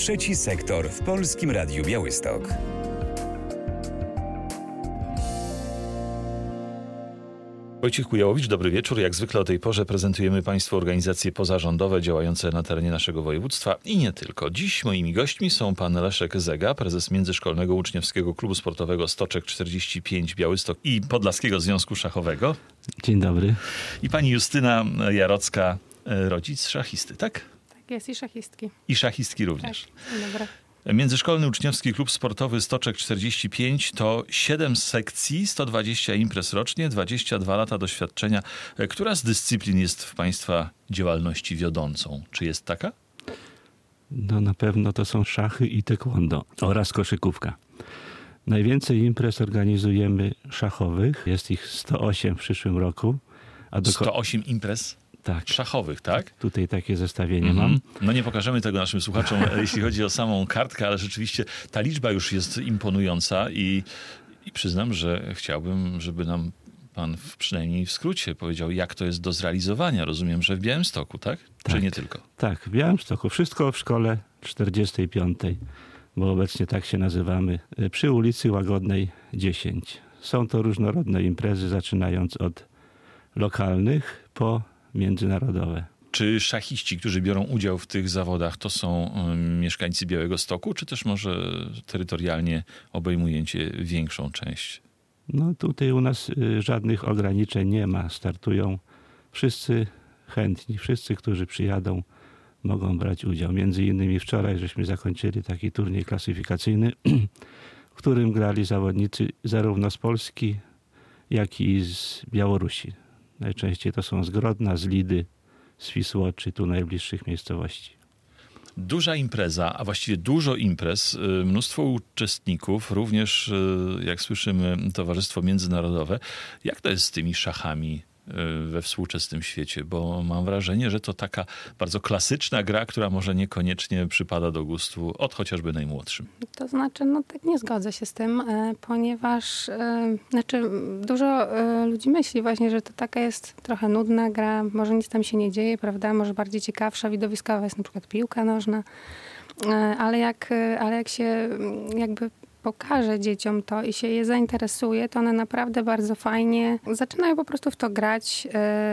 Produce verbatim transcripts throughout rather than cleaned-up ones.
Trzeci sektor w Polskim Radiu Białystok. Wojciech Kujałowicz, dobry wieczór. Jak zwykle o tej porze prezentujemy Państwu organizacje pozarządowe działające na terenie naszego województwa i nie tylko. Dziś moimi gośćmi są pan Leszek Zega, prezes Międzyszkolnego Uczniowskiego Klubu Sportowego Stoczek czterdzieści pięć Białystok i Podlaskiego Związku Szachowego. Dzień dobry. I pani Justyna Jarocka, rodzic szachisty, tak? Tak jest, i szachistki. I szachistki również. Tak, dzień dobry. Międzyszkolny Uczniowski Klub Sportowy Stoczek czterdzieści pięć to siedem sekcji, sto dwadzieścia imprez rocznie, dwadzieścia dwa lata doświadczenia. Która z dyscyplin jest w Państwa działalności wiodącą? Czy jest taka? No na pewno to są szachy i taekwondo oraz koszykówka. Najwięcej imprez organizujemy szachowych. Jest ich sto osiem w przyszłym roku. A do... sto osiem imprez? Tak. Szachowych, tak? Tutaj takie zestawienie Mhm. mam. No nie pokażemy tego naszym słuchaczom, jeśli chodzi o samą kartkę, ale rzeczywiście ta liczba już jest imponująca i, i przyznam, że chciałbym, żeby nam pan w, przynajmniej w skrócie powiedział, jak to jest do zrealizowania. Rozumiem, że w Białymstoku, tak? Tak. Czy nie tylko? Tak, w Białymstoku. Wszystko w szkole czterdziestej piątej, bo obecnie tak się nazywamy, przy ulicy Łagodnej dziesięć. Są to różnorodne imprezy, zaczynając od lokalnych po międzynarodowe. Czy szachiści, którzy biorą udział w tych zawodach, to są um, mieszkańcy Białegostoku, czy też może terytorialnie obejmujecie większą część? No tutaj u nas y, żadnych ograniczeń nie ma. Startują wszyscy chętni, wszyscy, którzy przyjadą, mogą brać udział. Między innymi wczoraj żeśmy zakończyli taki turniej klasyfikacyjny, w którym grali zawodnicy zarówno z Polski, jak i z Białorusi. Najczęściej to są z Grodna, z Lidy, z Wisłoczy, tu najbliższych miejscowości. Duża impreza, a właściwie dużo imprez, mnóstwo uczestników, również, jak słyszymy, Towarzystwo Międzynarodowe. Jak to jest z tymi szachami we współczesnym świecie? Bo mam wrażenie, że to taka bardzo klasyczna gra, która może niekoniecznie przypada do gustu od chociażby najmłodszym. To znaczy, no tak nie zgodzę się z tym, ponieważ e, znaczy dużo e, ludzi myśli właśnie, że to taka jest trochę nudna gra, może nic tam się nie dzieje, prawda? Może bardziej ciekawsza, widowiskowa jest na przykład piłka nożna, e, ale jak, ale jak się jakby pokaże dzieciom to i się je zainteresuje, to one naprawdę bardzo fajnie zaczynają po prostu w to grać,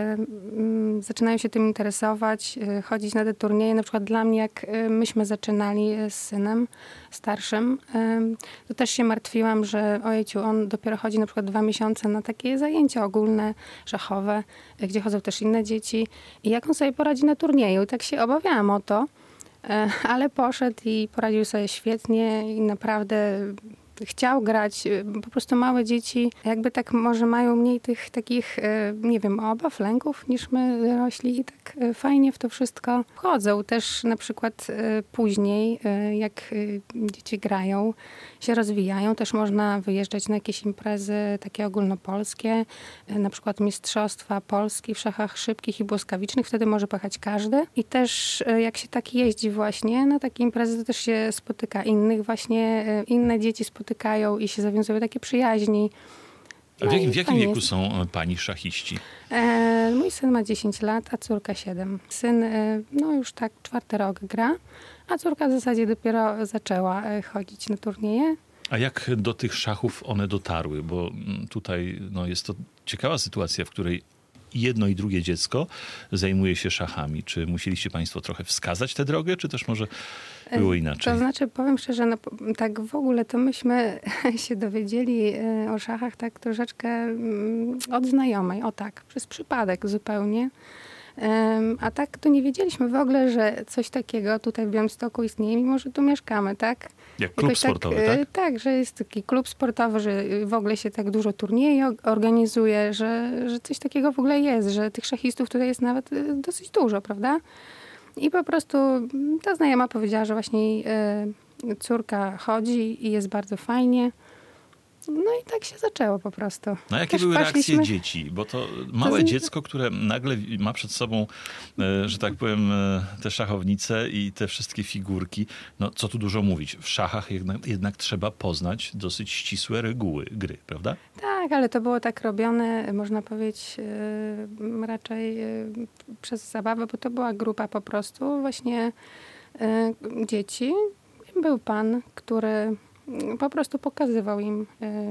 yy, zaczynają się tym interesować, yy, chodzić na te turnieje. Na przykład dla mnie, jak yy, myśmy zaczynali z synem starszym, yy, to też się martwiłam, że ojeciu, on dopiero chodzi na przykład dwa miesiące na takie zajęcia ogólne, szachowe, yy, gdzie chodzą też inne dzieci i jak on sobie poradzi na turnieju. I tak się obawiałam o to, ale poszedł i poradził sobie świetnie i naprawdę chciał grać. Po prostu małe dzieci jakby tak może mają mniej tych takich, nie wiem, obaw, lęków niż my dorośli i tak fajnie w to wszystko wchodzą. Też na przykład później, jak dzieci grają, się rozwijają, też można wyjeżdżać na jakieś imprezy takie ogólnopolskie, na przykład Mistrzostwa Polski w szachach szybkich i błyskawicznych, wtedy może pojechać każdy. I też jak się tak jeździ właśnie na takie imprezy, to też się spotyka innych właśnie, inne dzieci spotykają i się zawiązują takie przyjaźni. A w jakim, w jakim wieku jest. są pani szachiści? E, mój syn ma dziesięć lat, a córka siedem. Syn e, no już tak czwarty rok gra, a córka w zasadzie dopiero zaczęła e, chodzić na turnieje. A jak do tych szachów one dotarły? Bo tutaj no, jest to ciekawa sytuacja, w której jedno i drugie dziecko zajmuje się szachami. Czy musieliście państwo trochę wskazać tę drogę, czy też może było inaczej? To znaczy, powiem szczerze, no, tak w ogóle to myśmy się dowiedzieli o szachach tak troszeczkę od znajomej, o tak, przez przypadek zupełnie. A tak to nie wiedzieliśmy w ogóle, że coś takiego tutaj w Białymstoku istnieje, mimo że tu mieszkamy, tak? Jak klub Jakoś sportowy, tak? tak? Tak, że jest taki klub sportowy, że w ogóle się tak dużo turniejów organizuje, że, że coś takiego w ogóle jest, że tych szachistów tutaj jest nawet dosyć dużo, prawda? I po prostu ta znajoma powiedziała, że właśnie jej córka chodzi i jest bardzo fajnie. No i tak się zaczęło po prostu. No jakie Też były poszliśmy... reakcje dzieci? Bo to małe To z... dziecko, które nagle ma przed sobą, e, że tak powiem, e, te szachownice i te wszystkie figurki. No co tu dużo mówić. W szachach jednak, jednak trzeba poznać dosyć ścisłe reguły gry, prawda? Tak, ale to było tak robione, można powiedzieć, e, raczej e, przez zabawę, bo to była grupa po prostu właśnie e, dzieci, Był pan, który po prostu pokazywał im,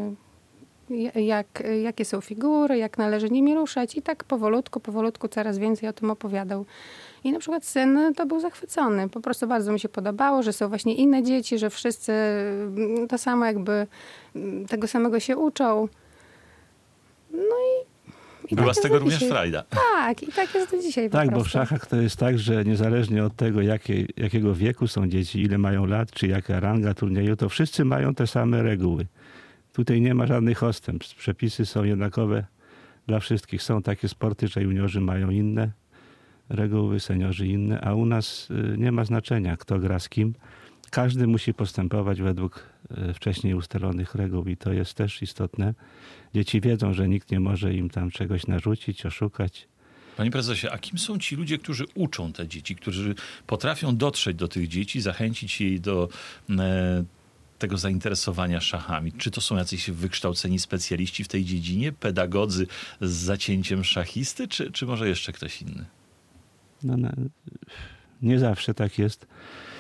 jak, jakie są figury, jak należy nimi ruszać i tak powolutku, powolutku coraz więcej o tym opowiadał. I na przykład syn to był zachwycony. Po prostu bardzo mi się podobało, że są właśnie inne dzieci, że wszyscy to samo jakby tego samego się uczą. No i I Była tak z tego również dzisiaj. frajda. Tak, i tak jest do dzisiaj po Tak, prostu. bo w szachach to jest tak, że niezależnie od tego, jakie, jakiego wieku są dzieci, ile mają lat, czy jaka ranga turnieju, to wszyscy mają te same reguły. Tutaj nie ma żadnych odstępstw. Przepisy są jednakowe dla wszystkich. Są takie sporty, że juniorzy mają inne reguły, seniorzy inne, a u nas nie ma znaczenia, kto gra z kim. Każdy musi postępować według wcześniej ustalonych reguł i to jest też istotne. Dzieci wiedzą, że nikt nie może im tam czegoś narzucić, oszukać. Panie prezesie, a kim są ci ludzie, którzy uczą te dzieci, którzy potrafią dotrzeć do tych dzieci, zachęcić je do e, tego zainteresowania szachami? Czy to są jacyś wykształceni specjaliści w tej dziedzinie, pedagodzy z zacięciem szachisty, czy, czy może jeszcze ktoś inny? No, no, nie zawsze tak jest.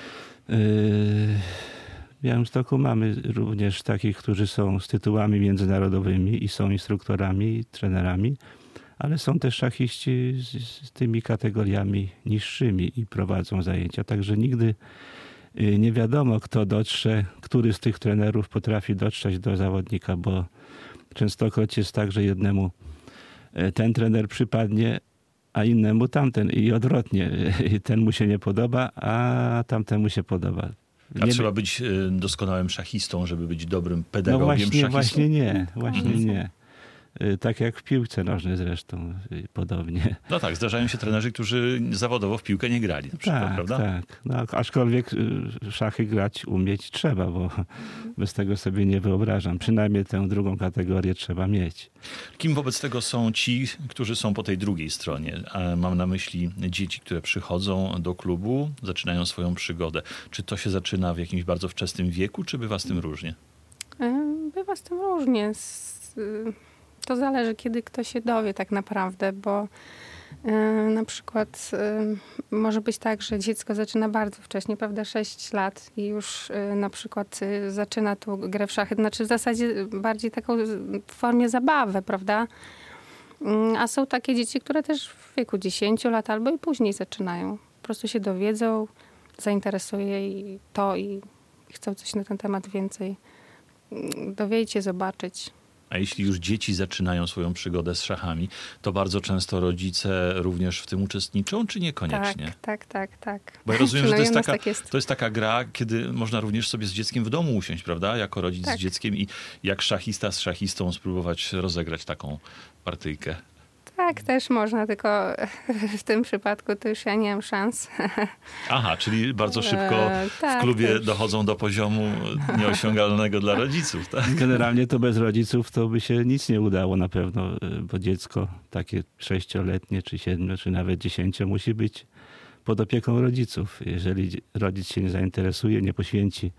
W Białymstoku mamy również takich, którzy są z tytułami międzynarodowymi i są instruktorami, i trenerami, ale są też szachiści z, z tymi kategoriami niższymi i prowadzą zajęcia. Także nigdy nie wiadomo, kto dotrze, który z tych trenerów potrafi dotrzeć do zawodnika, bo częstokroć jest tak, że jednemu ten trener przypadnie, a innemu tamten i odwrotnie. Ten mu się nie podoba, a tamtemu się podoba. A Nie trzeba być doskonałym szachistą, żeby być dobrym pedagogiem no właśnie, szachistą? właśnie nie, właśnie nie. Tak jak w piłce nożnej zresztą, podobnie. No tak, zdarzają się trenerzy, którzy zawodowo w piłkę nie grali na przykład, tak, prawda? tak. No, aczkolwiek szachy grać umieć trzeba, bo bez tego sobie nie wyobrażam. Przynajmniej tę drugą kategorię trzeba mieć. Kim wobec tego są ci, którzy są po tej drugiej stronie? Mam na myśli dzieci, które przychodzą do klubu, zaczynają swoją przygodę. Czy to się zaczyna w jakimś bardzo wczesnym wieku, czy bywa z tym różnie? Bywa z tym różnie. To zależy, kiedy ktoś się dowie tak naprawdę, bo na przykład może być tak, że dziecko zaczyna bardzo wcześnie, prawda, sześć lat i już na przykład zaczyna tu grę w szachy, znaczy w zasadzie bardziej taką w formie zabawy, prawda? A są takie dzieci, które też w wieku dziesięciu lat albo i później zaczynają. Po prostu się dowiedzą, zainteresuje i to i chcą coś na ten temat więcej dowiedzieć się, zobaczyć. A jeśli już dzieci zaczynają swoją przygodę z szachami, to bardzo często rodzice również w tym uczestniczą, czy niekoniecznie? Tak, tak, tak, tak. Bo ja rozumiem, że to jest, taka, tak jest. to jest taka gra, kiedy można również sobie z dzieckiem w domu usiąść, prawda? Jako rodzic tak. z dzieckiem i jak szachista z szachistą spróbować rozegrać taką partyjkę. Tak, też można, tylko w tym przypadku to już ja nie mam szans. Aha, czyli bardzo szybko e, tak, w klubie już. dochodzą do poziomu nieosiągalnego dla rodziców. Tak? Generalnie to bez rodziców to by się nic nie udało na pewno, bo dziecko takie sześcioletnie, czy siedmiu, czy nawet dziesięcio musi być pod opieką rodziców. Jeżeli rodzic się nie zainteresuje, nie poświęci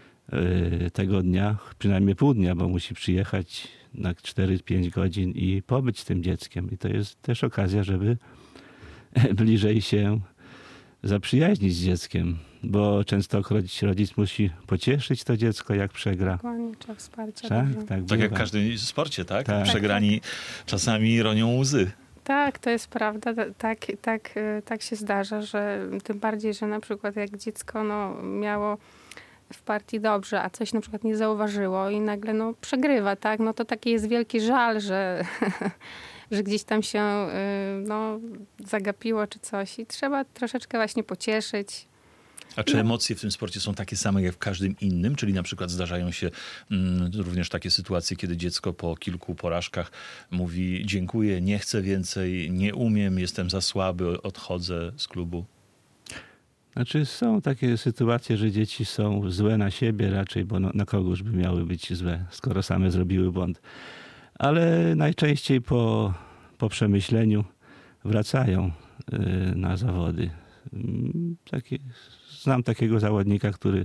tego dnia, przynajmniej pół dnia, bo musi przyjechać na cztery pięć godzin i pobyć z tym dzieckiem. I to jest też okazja, żeby bliżej się zaprzyjaźnić z dzieckiem, bo częstokroć rodzic musi pocieszyć to dziecko, jak przegra. Dokładnie, trzeba wsparcia. Tak, dużo. tak, Tak jak w bywa. każdym sporcie, tak? Tak. Przegrani czasami ronią łzy. Tak, to jest prawda. Tak, tak, tak się zdarza, że tym bardziej, że na przykład jak dziecko no, miało w partii dobrze, a coś na przykład nie zauważyło i nagle no, przegrywa, tak? No to taki jest wielki żal, że, że gdzieś tam się no, zagapiło czy coś i trzeba troszeczkę właśnie pocieszyć. A czy No. emocje w tym sporcie są takie same jak w każdym innym? Czyli na przykład zdarzają się mm, również takie sytuacje, kiedy dziecko po kilku porażkach mówi dziękuję, nie chcę więcej, nie umiem, jestem za słaby, odchodzę z klubu. Znaczy są takie sytuacje, że dzieci są złe na siebie raczej, bo no, na kogoż by miały być złe, skoro same zrobiły błąd. Ale najczęściej po, po przemyśleniu wracają y, na zawody. Taki, znam takiego zawodnika, który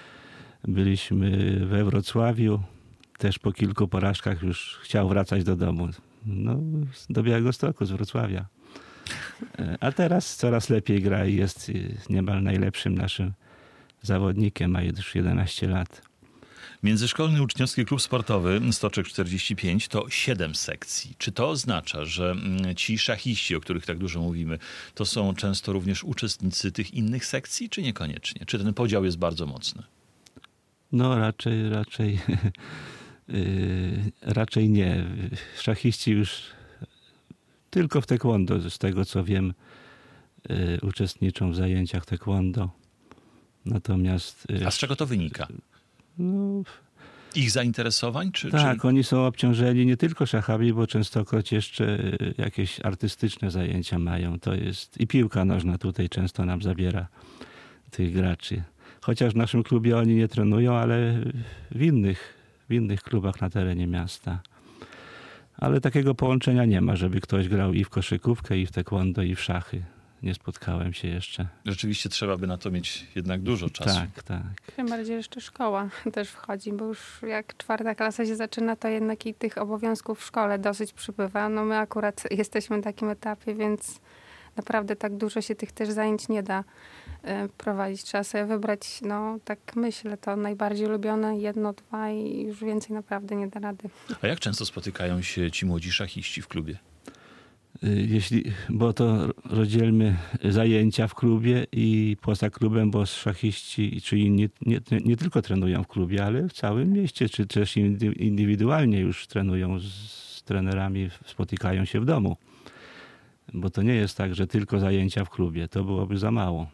byliśmy we Wrocławiu, też po kilku porażkach już chciał wracać do domu. No, do Białegostoku z Wrocławia. A teraz coraz lepiej gra i jest niemal najlepszym naszym zawodnikiem, ma już jedenaście lat. Międzyszkolny Uczniowski Klub Sportowy Stoczek czterdzieści pięć to siedem sekcji. Czy to oznacza, że ci szachiści, o których tak dużo mówimy, to są często również uczestnicy tych innych sekcji, czy niekoniecznie? Czy ten podział jest bardzo mocny? No raczej, raczej, yy, raczej nie. Szachiści już tylko w taekwondo, z tego co wiem, yy, uczestniczą w zajęciach taekwondo. Natomiast... Yy, A z czego to wynika? No, ich zainteresowań? Czy, tak, czy... oni są obciążeni nie tylko szachami, bo częstokroć jeszcze jakieś artystyczne zajęcia mają. To jest i piłka nożna tutaj często nam zabiera tych graczy. Chociaż w naszym klubie oni nie trenują, ale w innych, w innych klubach na terenie miasta. Ale takiego połączenia nie ma, żeby ktoś grał i w koszykówkę, i w taekwondo, i w szachy. Nie spotkałem się jeszcze. Rzeczywiście trzeba by na to mieć jednak dużo czasu. Tak, tak. Tym bardziej jeszcze szkoła też wchodzi, bo już jak czwarta klasa się zaczyna, to jednak i tych obowiązków w szkole dosyć przybywa. No my akurat jesteśmy na takim etapie, więc naprawdę tak dużo się tych też zajęć nie da y, prowadzić. Trzeba sobie wybrać, no tak myślę, to najbardziej ulubione jedno, dwa i już więcej naprawdę nie da rady. A jak często spotykają się ci młodzi szachiści w klubie? Jeśli, bo to rozdzielmy zajęcia w klubie i poza klubem, bo szachiści, czyli nie, nie, nie tylko trenują w klubie, ale w całym mieście, czy też indywidualnie już trenują z, z trenerami, spotykają się w domu. Bo to nie jest tak, że tylko zajęcia w klubie, to byłoby za mało.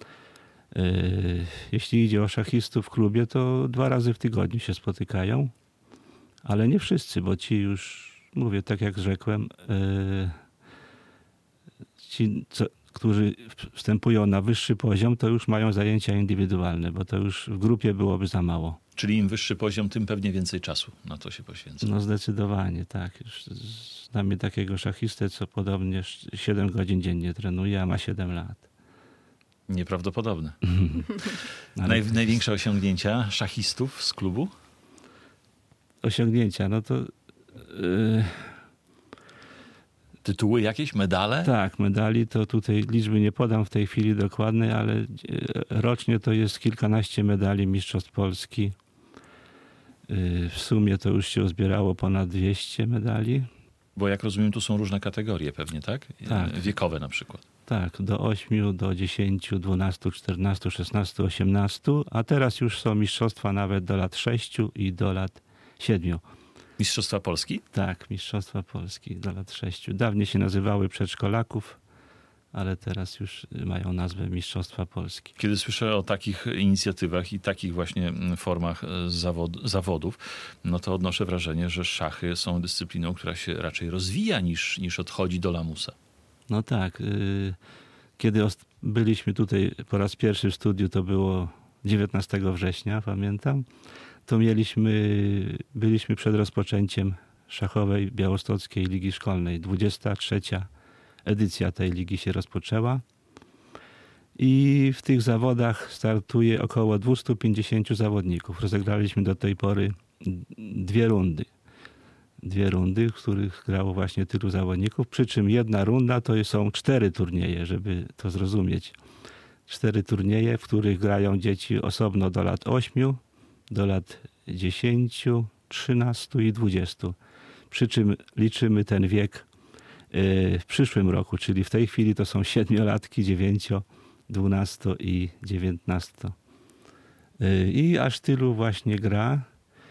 Jeśli idzie o szachistów w klubie, to dwa razy w tygodniu się spotykają, ale nie wszyscy, bo ci już, mówię, tak jak rzekłem, ci, co, którzy wstępują na wyższy poziom, to już mają zajęcia indywidualne, bo to już w grupie byłoby za mało. Czyli im wyższy poziom, tym pewnie więcej czasu na to się poświęca. No zdecydowanie, tak. Już znamy takiego szachistę, co podobnie siedem godzin dziennie trenuje, a ma siedem lat. Nieprawdopodobne. Naj, największe osiągnięcia szachistów z klubu? Osiągnięcia, no to... Yy... Tytuły jakieś? Medale? Tak, medali to tutaj liczby nie podam w tej chwili dokładnej, ale rocznie to jest kilkanaście medali Mistrzostw Polski. W sumie to już się uzbierało ponad dwieście medali. Bo jak rozumiem, tu są różne kategorie pewnie, tak? Tak. Wiekowe na przykład. Tak, do ośmiu, do dziesięciu, dwunastu, czternastu, szesnastu, osiemnastu, a teraz już są mistrzostwa nawet do lat sześciu i do lat siedmiu. Mistrzostwa Polski? Tak, Mistrzostwa Polski do lat sześciu. Dawniej się nazywały przedszkolaków, ale teraz już mają nazwę Mistrzostwa Polski. Kiedy słyszę o takich inicjatywach i takich właśnie formach zawod- zawodów, no to odnoszę wrażenie, że szachy są dyscypliną, która się raczej rozwija niż, niż odchodzi do lamusa. No tak. Kiedy byliśmy tutaj po raz pierwszy w studiu, to było dziewiętnastego września, pamiętam. To mieliśmy, byliśmy przed rozpoczęciem szachowej Białostockiej Ligi Szkolnej. dwudziesta trzecia edycja tej ligi się rozpoczęła. I w tych zawodach startuje około dwieście pięćdziesiąt zawodników. Rozegraliśmy do tej pory dwie rundy. Dwie rundy, w których grało właśnie tylu zawodników. Przy czym jedna runda to są cztery turnieje, żeby to zrozumieć. Cztery turnieje, w których grają dzieci osobno do lat ośmiu, do lat dziesięciu, trzynastu i dwudziestu. Przy czym liczymy ten wiek w przyszłym roku, czyli w tej chwili to są siedmiolatki, dziewięcio, dwunasto i dziewiętnasto. I aż tylu właśnie gra.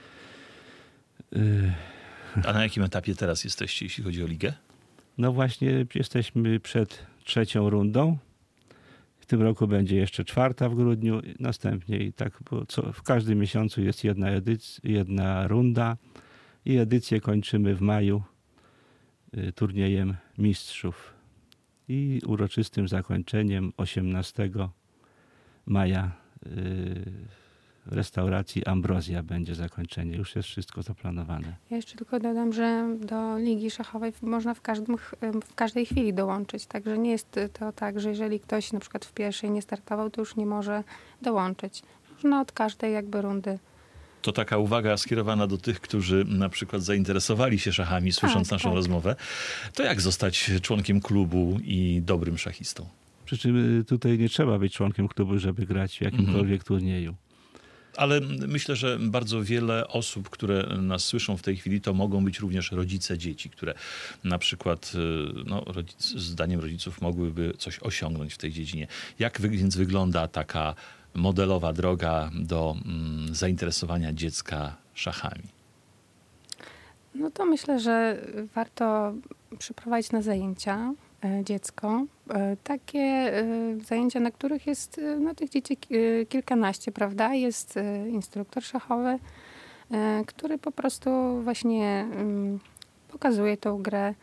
A na jakim etapie teraz jesteście, jeśli chodzi o ligę? No właśnie jesteśmy przed trzecią rundą. W tym roku będzie jeszcze czwarta w grudniu, następnie i tak, bo co, w każdym miesiącu jest jedna edycja, jedna runda i edycję kończymy w maju y, turniejem mistrzów. I uroczystym zakończeniem osiemnastego maja y, w restauracji Ambrozja będzie zakończenie. Już jest wszystko zaplanowane. Ja jeszcze tylko dodam, że do ligi szachowej można w, każdym, w każdej chwili dołączyć. Także nie jest to tak, że jeżeli ktoś na przykład w pierwszej nie startował, to już nie może dołączyć. Można od każdej jakby rundy. To taka uwaga skierowana do tych, którzy na przykład zainteresowali się szachami, słysząc tak, naszą tak. rozmowę. To jak zostać członkiem klubu i dobrym szachistą? Przy czym tutaj nie trzeba być członkiem klubu, żeby grać w jakimkolwiek turnieju. Ale myślę, że bardzo wiele osób, które nas słyszą w tej chwili, to mogą być również rodzice dzieci, które na przykład no, rodzic, zdaniem rodziców mogłyby coś osiągnąć w tej dziedzinie. Jak wy, więc wygląda taka modelowa droga do mm, zainteresowania dziecka szachami? No to myślę, że warto przyprowadzić na zajęcia dziecko. Takie zajęcia, na których jest no, tych dzieci kilkanaście, prawda? Jest instruktor szachowy, który po prostu właśnie pokazuje tą grę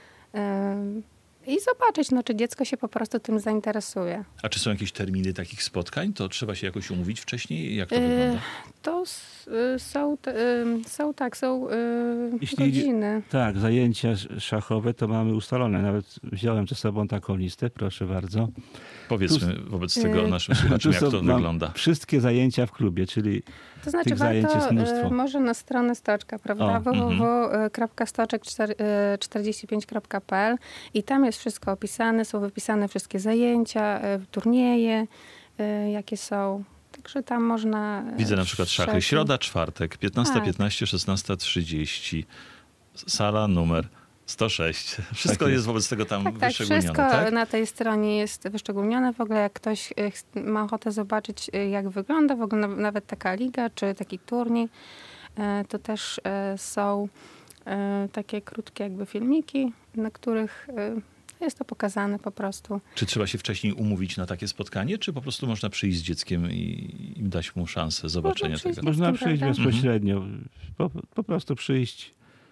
i zobaczyć, no, czy dziecko się po prostu tym zainteresuje. A czy są jakieś terminy takich spotkań? To trzeba się jakoś umówić wcześniej? Jak to wygląda? To s- są, te- są tak, są Jeśli- godziny. Tak, zajęcia szachowe to mamy ustalone. Nawet wziąłem ze sobą taką listę, proszę bardzo. Powiedzmy wobec tego y- naszym słuchaczom, jak są- to mam wygląda. Wszystkie zajęcia w klubie, czyli To znaczy Tych zajęć jest warto mnóstwo. y, może na stronę Stoczka, prawda? O, w w w kropka stoczek czterdzieści pięć kropka p l i tam jest wszystko opisane, są wypisane wszystkie zajęcia, y, turnieje, y, jakie są. Także tam można... y, Widzę na przykład szachy. wszelkie- Środa, czwartek, piętnasta Tak. piętnaście, szesnasta trzydzieści. Sala numer sto sześć. Wszystko Tak jest jest. wobec tego tam Tak, tak, wyszczególnione, wszystko tak? na tej stronie jest wyszczególnione. W ogóle jak ktoś y, ch- ma ochotę zobaczyć, y, jak wygląda w ogóle na- nawet taka liga, czy taki turniej, y, to też y, są y, takie krótkie jakby filmiki, na których y, jest to pokazane po prostu. Czy trzeba się wcześniej umówić na takie spotkanie, czy po prostu można przyjść z dzieckiem i, i dać mu szansę zobaczenia przyjść tego? można Dzieckiem, przyjść prawda? bezpośrednio. Po, po prostu przyjść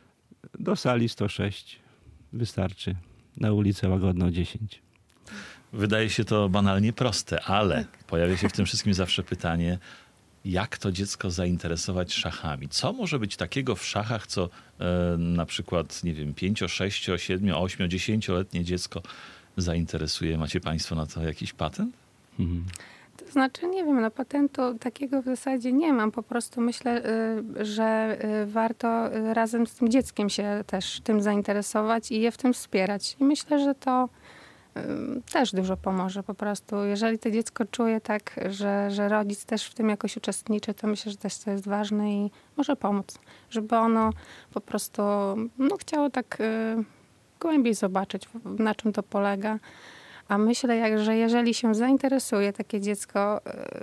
do sali sto sześć. Wystarczy. Na ulicę Łagodną dziesięć. Wydaje się to banalnie proste, ale pojawia się w tym wszystkim zawsze pytanie, jak to dziecko zainteresować szachami? Co może być takiego w szachach, co e, na przykład, nie wiem, pięcio, sześcio, siedmiu, ośmiu, dziesięcioletnie dziecko zainteresuje? Macie państwo na to jakiś patent? Mhm. To znaczy, nie wiem, no patentu takiego w zasadzie nie mam. Po prostu myślę, y, że y, warto y, razem z tym dzieckiem się też tym zainteresować i je w tym wspierać. I myślę, że to y, też dużo pomoże po prostu. Jeżeli to dziecko czuje tak, że, że rodzic też w tym jakoś uczestniczy, to myślę, że też to jest ważne i może pomóc. Żeby ono po prostu no, chciało tak y, głębiej zobaczyć, na czym to polega. A myślę, jak, że jeżeli się zainteresuje takie dziecko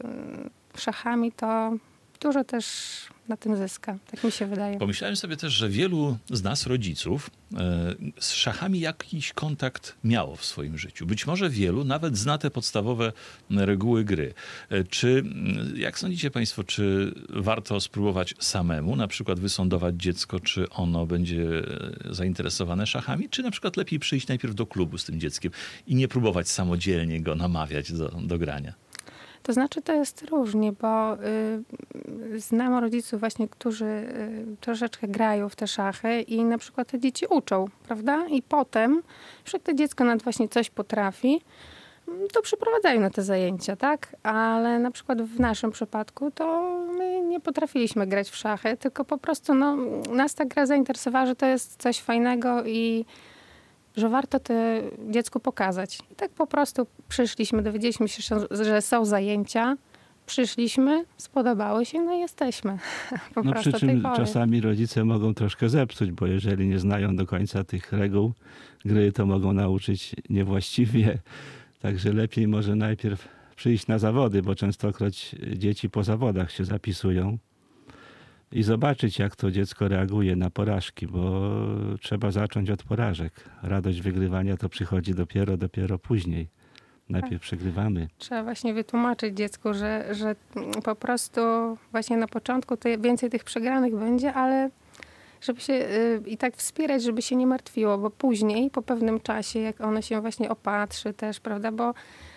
y, szachami, to dużo też na tym zyska. Tak mi się wydaje. Pomyślałem sobie też, że wielu z nas, rodziców, e, z szachami jakiś kontakt miało w swoim życiu. Być może wielu nawet zna te podstawowe reguły gry. E, Czy, m, jak sądzicie państwo, czy warto spróbować samemu, na przykład wysądować dziecko, czy ono będzie e, zainteresowane szachami, czy na przykład lepiej przyjść najpierw do klubu z tym dzieckiem i nie próbować samodzielnie go namawiać do, do grania? To znaczy, to jest różnie, bo y, znam rodziców właśnie, którzy y, troszeczkę grają w te szachy i na przykład te dzieci uczą, prawda? I potem, już jak to dziecko nawet właśnie coś potrafi, to przyprowadzają na te zajęcia, tak? Ale na przykład w naszym przypadku to my nie potrafiliśmy grać w szachy, tylko po prostu no, nas ta gra zainteresowała, że to jest coś fajnego i że warto to dziecku pokazać. I tak po prostu przyszliśmy, dowiedzieliśmy się, że są zajęcia, przyszliśmy, spodobały się, no i jesteśmy. Po No prostu przy od tej czym pory. czasami rodzice mogą troszkę zepsuć, bo jeżeli nie znają do końca tych reguł gry, to mogą nauczyć niewłaściwie. Także lepiej może najpierw przyjść na zawody, bo częstokroć dzieci po zawodach się zapisują i zobaczyć, jak to dziecko reaguje na porażki, bo trzeba zacząć od porażek. Radość wygrywania to przychodzi dopiero, dopiero później. Najpierw przegrywamy. Trzeba właśnie wytłumaczyć dziecku, że, że po prostu właśnie na początku to więcej tych przegranych będzie, ale żeby się y, i tak wspierać, żeby się nie martwiło, bo później, po pewnym czasie, jak ono się właśnie opatrzy też, prawda, bo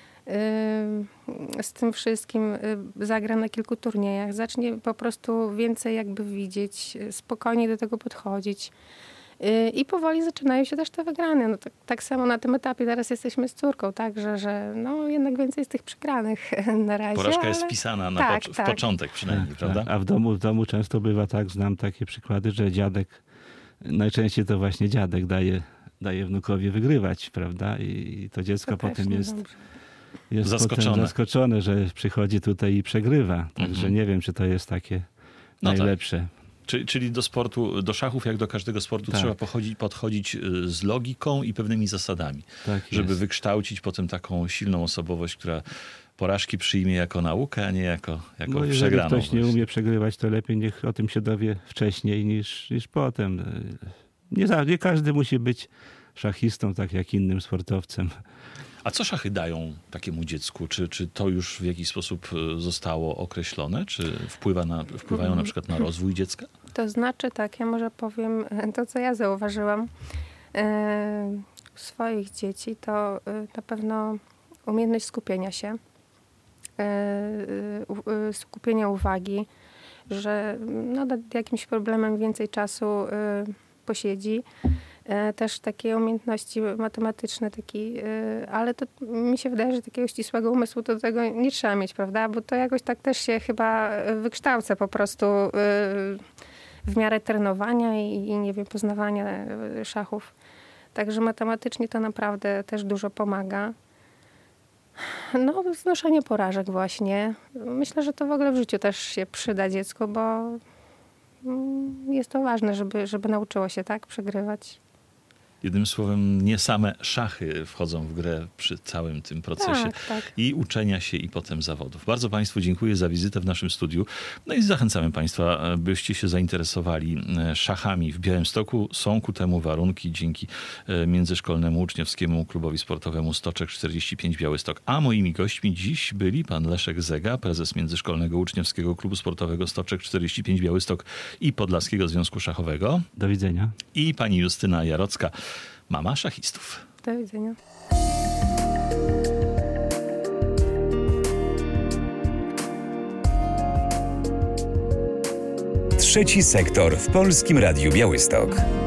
y, z tym wszystkim y, zagra na kilku turniejach, zacznie po prostu więcej jakby widzieć, spokojnie do tego podchodzić. I powoli zaczynają się też te wygrane. No tak, tak samo na tym etapie teraz jesteśmy z córką, tak, że, że no jednak więcej jest tych przegranych na razie. Porażka ale... jest wpisana na tak, pocz- w tak. początek przynajmniej, Tak, prawda? tak. A w domu, w domu często bywa tak, znam takie przykłady, że dziadek, najczęściej to właśnie dziadek daje, daje wnukowi wygrywać, prawda? I to dziecko To też potem jest niedobrze. jest zaskoczone. potem zaskoczone, że przychodzi tutaj i przegrywa. Także Mhm. nie wiem, czy to jest takie No tak. najlepsze. Czyli, czyli do sportu, do szachów, jak do każdego sportu, Tak. trzeba pochodzić, podchodzić y, z logiką i pewnymi zasadami, Tak żeby jest. wykształcić potem taką silną osobowość, która porażki przyjmie jako naukę, a nie jako, jako No, jeżeli przegraną. ktoś nie właśnie. umie przegrywać, to lepiej niech o tym się dowie wcześniej niż, niż potem. Nie, za- nie każdy musi być szachistą, tak jak innym sportowcem. A co szachy dają takiemu dziecku? Czy, czy to już w jakiś sposób y, zostało określone? Czy wpływa na, wpływają na przykład na rozwój dziecka? To znaczy tak, ja może powiem e, to, co ja zauważyłam e, u swoich dzieci, to e, na pewno umiejętność skupienia się, e, e, u- e, skupienia uwagi, że no, nad jakimś problemem więcej czasu e, posiedzi. E, Też takie umiejętności matematyczne, taki, e, ale to mi się wydaje, że takiego ścisłego umysłu to do tego nie trzeba mieć, prawda? Bo to jakoś tak też się chyba e, wykształca po prostu e, w miarę trenowania i, i nie wiem, poznawania e, szachów. Także matematycznie to naprawdę też dużo pomaga. No, znoszenie porażek właśnie. Myślę, że to w ogóle w życiu też się przyda dziecku, bo mm, jest to ważne, żeby, żeby nauczyło się tak przegrywać. Jednym słowem, nie same szachy wchodzą w grę przy całym tym procesie Tak, tak. i uczenia się i potem zawodów. Bardzo Państwu dziękuję za wizytę w naszym studiu. No i zachęcamy Państwa, byście się zainteresowali szachami w Białymstoku. Są ku temu warunki dzięki Międzyszkolnemu Uczniowskiemu Klubowi Sportowemu Stoczek czterdzieści pięć Białystok. A moimi gośćmi dziś byli pan Leszek Zega, prezes Międzyszkolnego Uczniowskiego Klubu Sportowego Stoczek czterdzieści pięć Białystok i Podlaskiego Związku Szachowego, Do widzenia. i pani Justyna Jarocka, mama szachistów. Do widzenia. Trzeci sektor w Polskim Radiu Białystok.